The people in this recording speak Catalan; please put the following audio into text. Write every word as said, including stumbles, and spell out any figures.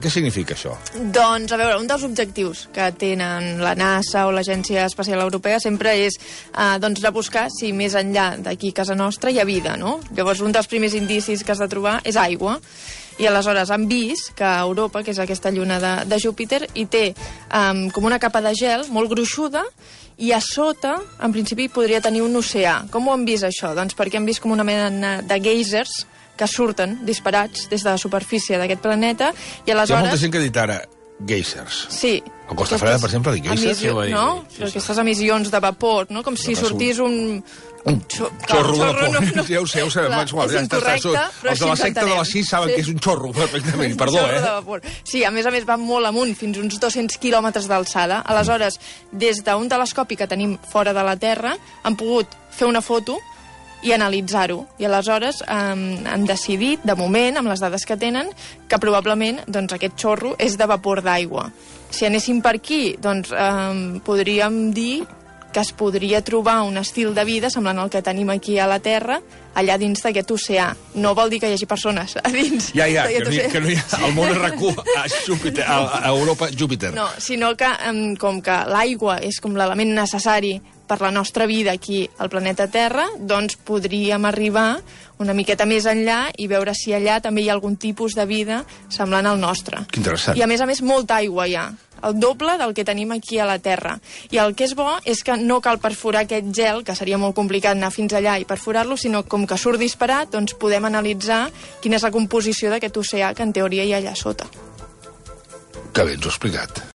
Què significa això? Doncs, a veure, un dels objectius que tenen la NASA o l'Agència Espacial Europea sempre és eh, doncs, de buscar si més enllà d'aquí a casa nostra hi ha vida, no? Llavors, un dels primers indicis que has de trobar és aigua. I aleshores han vist que Europa, que és aquesta lluna de, de Júpiter, hi té um, com una capa de gel molt gruixuda i a sota, en principi, podria tenir un oceà. Com ho han vist, això? Doncs perquè han vist com una mena de geysers que surten disparats des de la superfície d'aquest planeta i aleshores... Hi ha molta gent que ha dit ara geysers. Sí. A Costa Freda, per exemple, dic geysers. Emissió, no? Sí, sí. Aquestes emissions de vapor, no? Com si sortís un... Un xorro, xorro de vapor. No, no. Ja ho sé, ho sabem. Clar, Igual, és ja incorrecte, està, però els de la secta de les sis saben sí. que és un xorro, perfectament. Perdó, xorro eh? De vapor. Sí, a més a més va molt amunt, fins uns dos-cents quilòmetres d'alçada. Aleshores, des d'un telescopi que tenim fora de la Terra, han pogut fer una foto i analitzar-ho. I aleshores eh, han decidit, de moment, amb les dades que tenen, que probablement doncs, aquest xorro és de vapor d'aigua. Si anéssim per aquí, doncs eh, podríem dir que es podria trobar un estil de vida semblant al que tenim aquí a la Terra, allà dins d'aquest oceà. No vol dir que hi hagi persones a dins. Ja, ja, que no, hi, que no hi ha el món R Q a, Júpiter, a, a Europa, Júpiter. No, sinó que um, com que l'aigua és com l'element necessari per la nostra vida aquí al planeta Terra, doncs podríem arribar una miqueta més enllà i veure si allà també hi ha algun tipus de vida semblant al nostre. Que interessant. I a més a més molta aigua hi ha, el doble del que tenim aquí a la Terra. I el que és bo és que no cal perforar aquest gel, que seria molt complicat anar fins allà i perforar-lo, sinó com que surt disparat, doncs podem analitzar quina és la composició d'aquest oceà que en teoria hi ha allà sota. Que bé ens ho ha explicat.